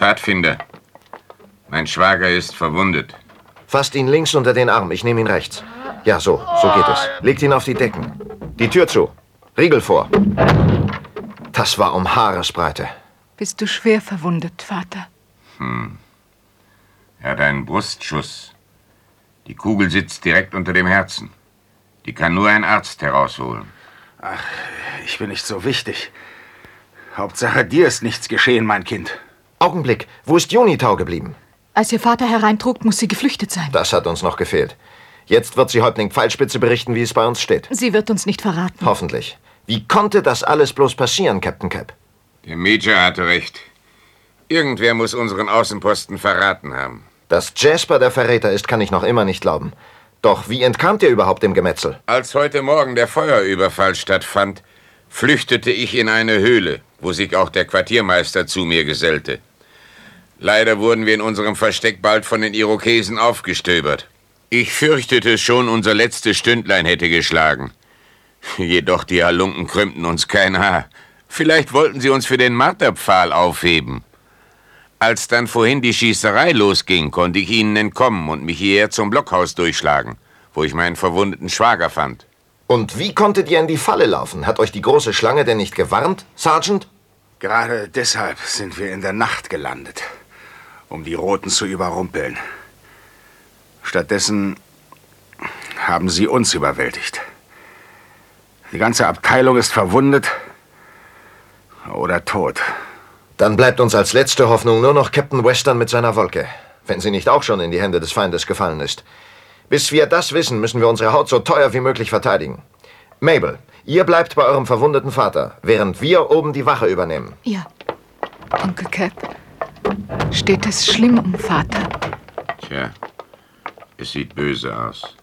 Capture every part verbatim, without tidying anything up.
Pfadfinder, mein Schwager ist verwundet. Fasst ihn links unter den Arm, ich nehme ihn rechts. Ja, so, so geht es. Legt ihn auf die Decken. Die Tür zu. Riegel vor. Das war um Haaresbreite. Bist du schwer verwundet, Vater? Hm. Er hat einen Brustschuss. Die Kugel sitzt direkt unter dem Herzen. Die kann nur ein Arzt herausholen. Ach, ich bin nicht so wichtig. Hauptsache, dir ist nichts geschehen, mein Kind. Augenblick, wo ist Jonitau geblieben? Als ihr Vater hereintrug, muss sie geflüchtet sein. Das hat uns noch gefehlt. Jetzt wird sie Häuptling Pfeilspitze berichten, wie es bei uns steht. Sie wird uns nicht verraten. Hoffentlich. Wie konnte das alles bloß passieren, Captain Cap? Der Major hatte recht. Irgendwer muss unseren Außenposten verraten haben. Dass Jasper der Verräter ist, kann ich noch immer nicht glauben. Doch wie entkamt ihr überhaupt dem Gemetzel? Als heute Morgen der Feuerüberfall stattfand, flüchtete ich in eine Höhle, wo sich auch der Quartiermeister zu mir gesellte. Leider wurden wir in unserem Versteck bald von den Irokesen aufgestöbert. Ich fürchtete schon, unser letztes Stündlein hätte geschlagen. Jedoch die Halunken krümmten uns kein Haar. Vielleicht wollten sie uns für den Marterpfahl aufheben. Als dann vorhin die Schießerei losging, konnte ich ihnen entkommen und mich hierher zum Blockhaus durchschlagen, wo ich meinen verwundeten Schwager fand. Und wie konntet ihr in die Falle laufen? Hat euch die große Schlange denn nicht gewarnt, Sergeant? Gerade deshalb sind wir in der Nacht gelandet, um die Roten zu überrumpeln. Stattdessen haben sie uns überwältigt. Die ganze Abteilung ist verwundet oder tot. Dann bleibt uns als letzte Hoffnung nur noch Captain Western mit seiner Wolke, wenn sie nicht auch schon in die Hände des Feindes gefallen ist. Bis wir das wissen, müssen wir unsere Haut so teuer wie möglich verteidigen. Mabel, ihr bleibt bei eurem verwundeten Vater, während wir oben die Wache übernehmen. Ja, Onkel Cap. Steht es schlimm um Vater? Tja, es sieht böse aus.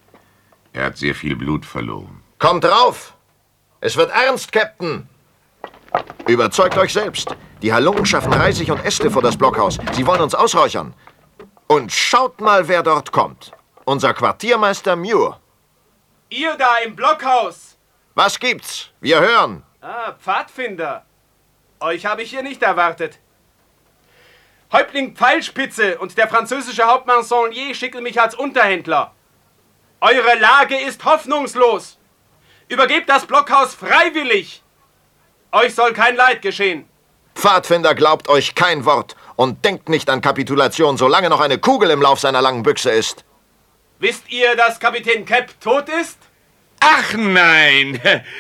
Er hat sehr viel Blut verloren. Kommt rauf! Es wird ernst, Captain! Überzeugt euch selbst. Die Halunken schaffen Reisig und Äste vor das Blockhaus. Sie wollen uns ausräuchern. Und schaut mal, wer dort kommt. Unser Quartiermeister Muir. Ihr da im Blockhaus! Was gibt's? Wir hören. Ah, Pfadfinder. Euch habe ich hier nicht erwartet. Häuptling Pfeilspitze und der französische Hauptmann Saulnier schicken mich als Unterhändler. Eure Lage ist hoffnungslos. Übergebt das Blockhaus freiwillig. Euch soll kein Leid geschehen. Pfadfinder glaubt euch kein Wort und denkt nicht an Kapitulation, solange noch eine Kugel im Lauf seiner langen Büchse ist. Wisst ihr, dass Kapitän Cap tot ist? Ach nein!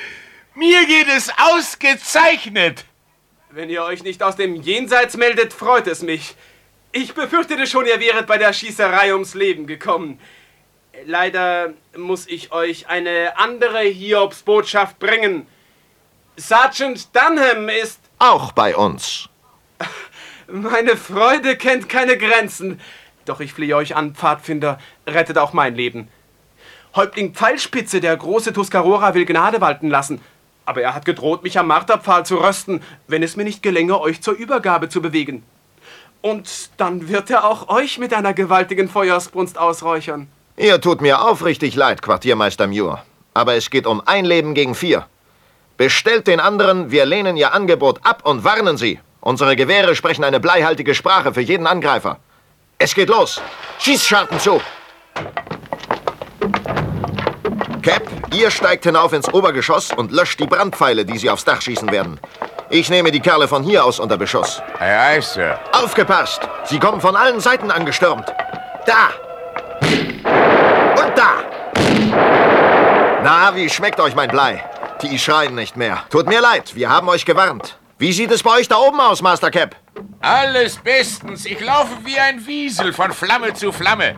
Mir geht es ausgezeichnet! Wenn ihr euch nicht aus dem Jenseits meldet, freut es mich. Ich befürchtete schon, ihr wäret bei der Schießerei ums Leben gekommen. Leider muss ich euch eine andere Hiobsbotschaft bringen. Sergeant Dunham ist... Auch bei uns. Meine Freude kennt keine Grenzen. Doch ich flehe euch an, Pfadfinder, rettet auch mein Leben. Häuptling Pfeilspitze, der große Tuscarora, will Gnade walten lassen. Aber er hat gedroht, mich am Marterpfahl zu rösten, wenn es mir nicht gelänge, euch zur Übergabe zu bewegen. Und dann wird er auch euch mit einer gewaltigen Feuersbrunst ausräuchern. Ihr tut mir aufrichtig leid, Quartiermeister Muir. Aber es geht um ein Leben gegen vier. Bestellt den anderen, wir lehnen ihr Angebot ab und warnen sie. Unsere Gewehre sprechen eine bleihaltige Sprache für jeden Angreifer. Es geht los. Schießscharten zu. Cap, ihr steigt hinauf ins Obergeschoss und löscht die Brandpfeile, die sie aufs Dach schießen werden. Ich nehme die Kerle von hier aus unter Beschuss. Aye, aye, Sir. Aufgepasst! Sie kommen von allen Seiten angestürmt. Da! Und da! Na, wie schmeckt euch mein Blei? Die schreien nicht mehr. Tut mir leid, wir haben euch gewarnt. Wie sieht es bei euch da oben aus, Master Cap? Alles bestens. Ich laufe wie ein Wiesel von Flamme zu Flamme.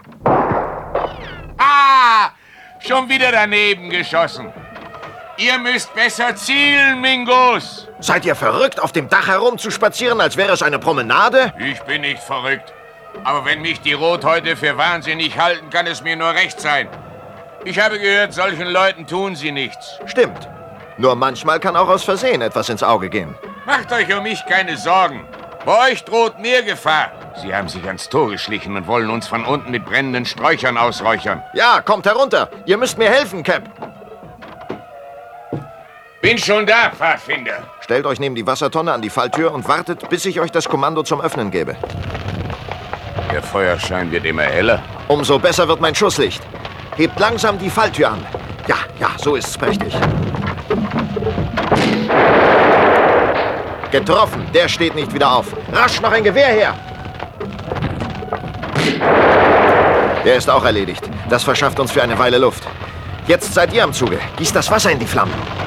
Ah! Schon wieder daneben geschossen. Ihr müsst besser zielen, Mingos. Seid ihr verrückt, auf dem Dach herumzuspazieren, als wäre es eine Promenade? Ich bin nicht verrückt. Aber wenn mich die Rot heute für wahnsinnig halten, kann es mir nur recht sein. Ich habe gehört, solchen Leuten tun sie nichts. Stimmt. Nur manchmal kann auch aus Versehen etwas ins Auge gehen. Macht euch um mich keine Sorgen. Bei euch droht mehr Gefahr. Sie haben sich ans Tor geschlichen und wollen uns von unten mit brennenden Sträuchern ausräuchern. Ja, kommt herunter. Ihr müsst mir helfen, Cap. Bin schon da, Pfadfinder. Stellt euch neben die Wassertonne an die Falltür und wartet, bis ich euch das Kommando zum Öffnen gebe. Der Feuerschein wird immer heller. Umso besser wird mein Schusslicht. Hebt langsam die Falltür an. Ja, ja, so ist's prächtig. Getroffen, der steht nicht wieder auf. Rasch noch ein Gewehr her! Der ist auch erledigt. Das verschafft uns für eine Weile Luft. Jetzt seid ihr am Zuge. Gießt das Wasser in die Flammen.